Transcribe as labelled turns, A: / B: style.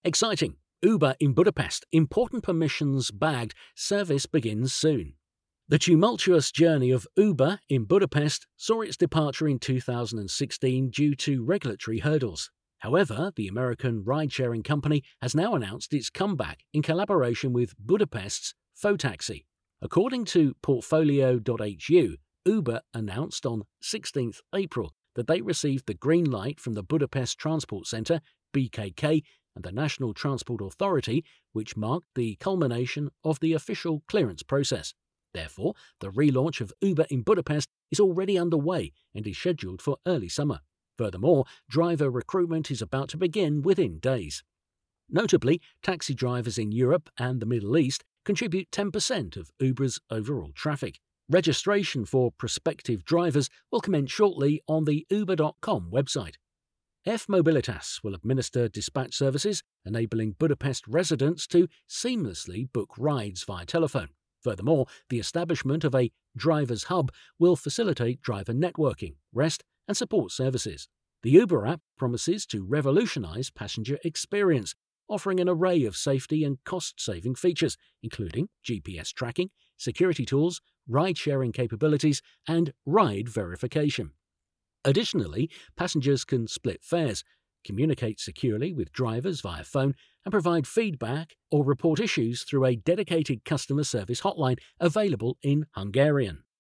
A: Exciting! Uber in Budapest, important permissions bagged, service begins soon. The tumultuous journey of Uber in Budapest saw its departure in 2016 due to regulatory hurdles. However, the American ride-sharing company has now announced its comeback in collaboration with Budapest's Fotaxi. According to Portfolio.hu, Uber announced on 16 April that they received the green light from the Budapest Transport Centre, BKK, and the National Transport Authority, which marked the culmination of the official clearance process. Therefore, the relaunch of Uber in Budapest is already underway and is scheduled for early summer. Furthermore, driver recruitment is about to begin within days. Notably, taxi drivers in Europe and the Middle East contribute 10% of Uber's overall traffic. Registration for prospective drivers will commence shortly on the uber.com website. F Mobilitas will administer dispatch services, enabling Budapest residents to seamlessly book rides via telephone. Furthermore, the establishment of a driver's hub will facilitate driver networking, rest and support services. The Uber app promises to revolutionize passenger experience, offering an array of safety and cost-saving features, including GPS tracking, security tools, ride-sharing capabilities, and ride verification. Additionally, passengers can split fares, communicate securely with drivers via phone, and provide feedback or report issues through a dedicated customer service hotline available in Hungarian.